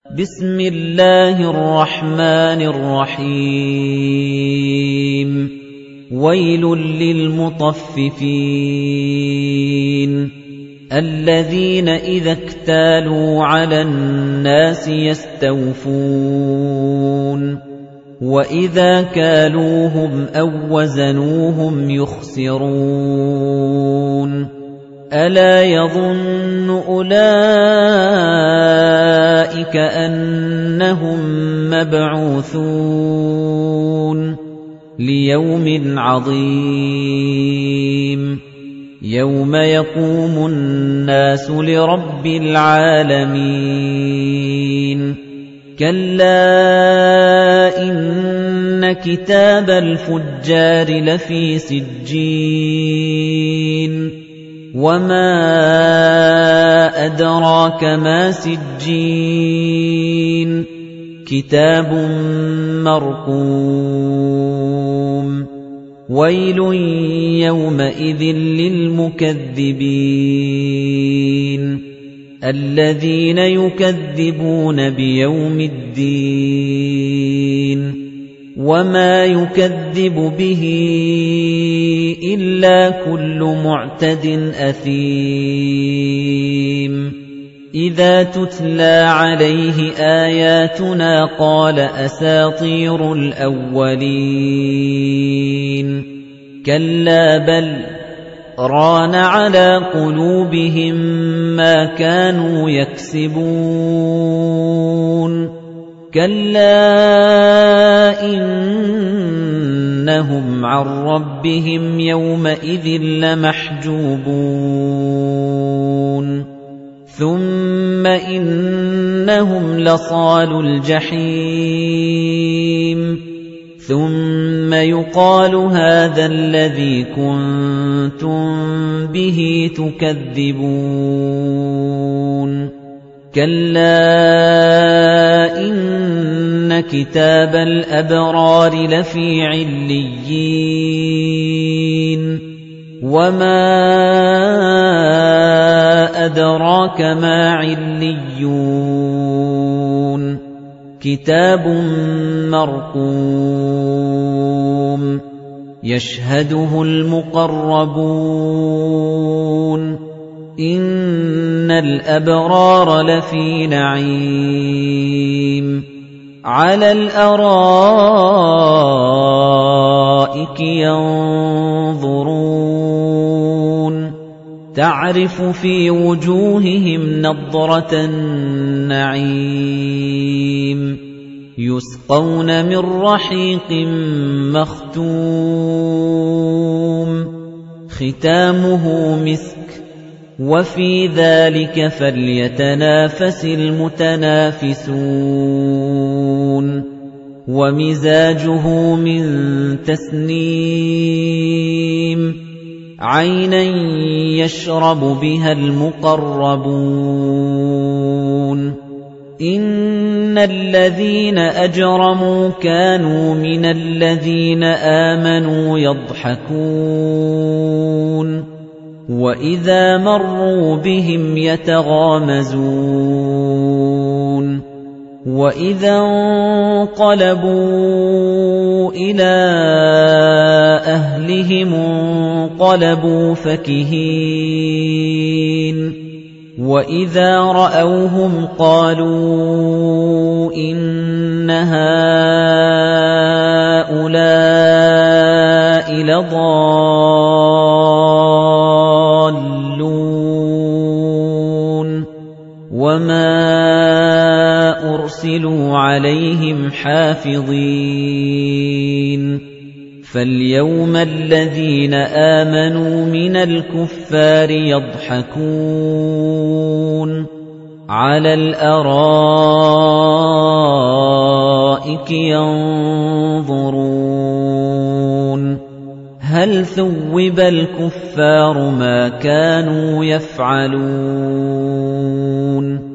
بسم الله الرحمن الرحيم ويل للمطففين الذين إذا اكتالوا على الناس يستوفون وإذا كالوهم أو وزنوهم يخسرون ألا يظن أولئك أنهم مبعوثون ليوم عظيم يوم يقوم الناس لرب العالمين كلا إن كتاب الفجار لفي سجين وما أدراك ما سجين كتاب مرقوم ويل يومئذ للمكذبين الذين يكذبون بيوم الدين وما يكذب به إلا كل معتد أثيم إذا تتلى عليه آياتنا قال أساطير الأولين كلا بل ران على قلوبهم ما كانوا يكسبون كلا إنهم عن ربهم يومئذ لمحجوبون ثم إنهم لصالو الجحيم ثم يقال هذا الذي كنتم به تكذبون كلا إن كتاب الأبرار لفي عليين وما أدراك ما عليون كتاب مرقوم يشهده المقربون إن الأبرار لفي نعيم على الأرائك ينظرون تعرف في وجوههم نضرة النعيم يسقون من رحيق مختوم ختامه مسك وفي ذلك فليتنافس المتنافسون ومزاجه من تسنيم عينا يشرب بها المقربون إن الذين أجرموا كانوا من الذين آمنوا يضحكون وَإِذَا مَرُّوا بِهِمْ يَتَغَامَزُونَ وَإِذَا انقَلَبُوا إِلَى أَهْلِهِمُ انقَلَبُوا فَكِهِينَ وَإِذَا رَأَوْهُمْ قَالُوا إِنَّ هَٰؤُلَاءِ لَضَالُّونَ وَمَا أُرْسِلُوا عَلَيْهِمْ حَافِظِينَ فَالْيَوْمَ الَّذِينَ آمَنُوا مِنَ الْكُفَّارِ يَضْحَكُونَ عَلَى الْأَرَائِكِ يَنظُرُونَ هَلْ ثُوِّبَ الْكُفَّارُ مَا كَانُوا يَفْعَلُونَ